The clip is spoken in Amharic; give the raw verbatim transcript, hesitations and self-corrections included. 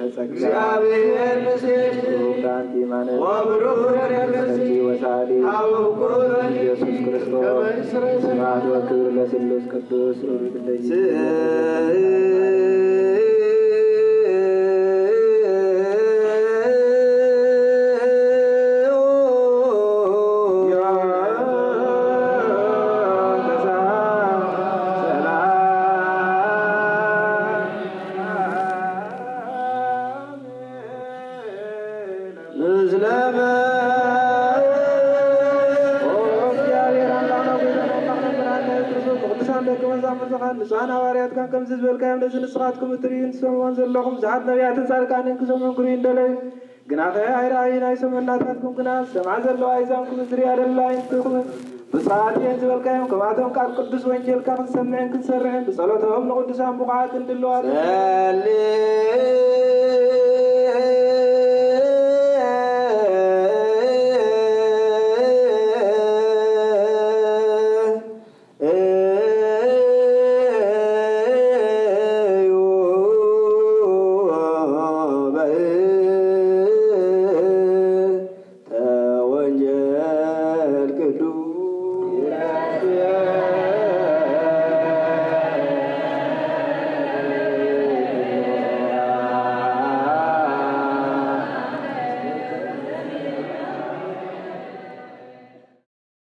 እግዚአብሔር ምስሌኪ ዳንቲ ማነ ወብሩክ ረከሲ ወሳሊ አውቁር ኢየሱስ ክርስቶስ ስብሐት ወክብር ለስሉስ ቅዱስ ሩት ለይ ንሳና ዋርያት kan ከም ዝዝበልካዮም ለዚ ንስኻትኩም እትሪእን ትሰምዑን ዘለኹም ብዙሓት ነቢያትን ጻድቃንን ክሰምዑን ክሪኡ እንደለዩ ግና ኸ ኣይረኣይን ኣይሰመናታትኩም ግና ሰምዓ ዘለዋ ኣይዛንኩም ዝርያ ደላ ይንትኹም ብፅዓት እየን ዝበልካዮም ከማቶም ቃል ቅዱስ ወንጌልካ ክንሰምዕን ክንሰርሕን ብጸሎቶም ንቅዱሳን ቡቕዓት እንድለዋለን